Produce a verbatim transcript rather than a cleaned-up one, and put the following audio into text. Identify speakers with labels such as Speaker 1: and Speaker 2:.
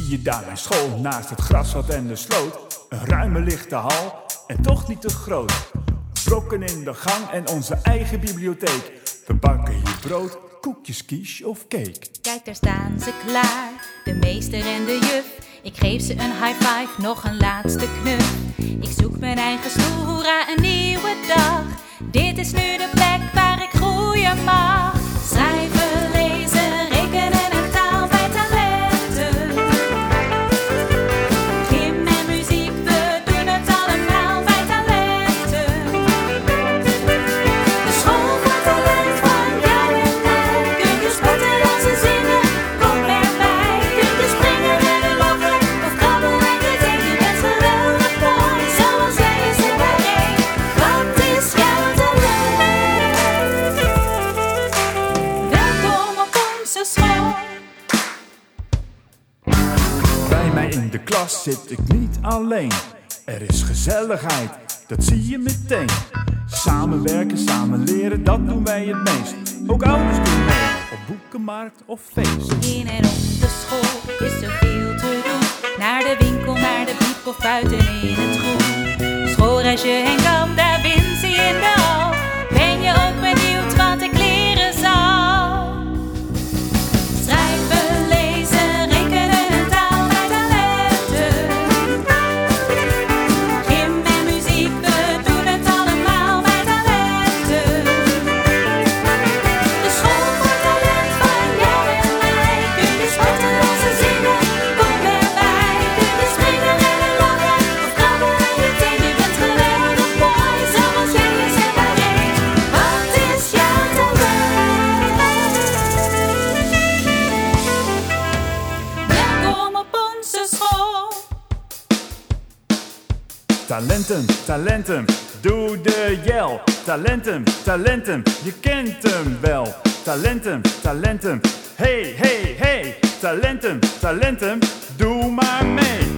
Speaker 1: Zie je daar mijn school naast het grasveld en de sloot? Een ruime lichte hal en toch niet te groot. Brokken in de gang en onze eigen bibliotheek. We bakken hier brood, koekjes, quiche of cake.
Speaker 2: Kijk, daar staan ze klaar, de meester en de juf. Ik geef ze een high five, nog een laatste knuf. Ik zoek mijn eigen stoel, hoera, een nieuwe dag. Dit is nu de plek waar ik groeien mag. Schrijven, lezen, rekenen en taal bij talenten. Gym en muziek, we doen het allemaal bij talenten. De school van talent van jou en mij. Kun je sporten, dansen, zingen, kom erbij. Kun je springen, rennen, lachen of krabbelen en je denkt je bent geweldig mooi. Zoals wij is er maar één. Wat is jouw talent? Welkom op onze school.
Speaker 1: Bij mij in de klas zit ik niet alleen. Er is gezelligheid, dat zie je meteen. Samenwerken, samen leren, dat doen wij het meest. Ook ouders doen mee, op boekenmarkt of feest.
Speaker 2: In en op de school is er veel te doen. Naar de winkel, naar de biep of buiten in het groen. Schoolreisje en kamp, daar wint ze in de hal. Ben je ook benieuwd wat ik leren zal? Schrijven, lezen, rekenen en taal bij talenten. Gym en muziek, we doen het allemaal bij talenten. De school voor talent van jou en mij. Kun je sporten, dansen, zingen, kom erbij. Kun je springen, rennen, lachen of krabbelen en je denkt je bent geweldig mooi. Zoals jij is er maar één. Wat is jouw talent? Welkom op onze school.
Speaker 1: Talenten, talenten, doe de jel. Talenten, talenten, je kent hem wel. Talenten, talenten, hey, hey, hey. Talenten, talenten, doe maar mee.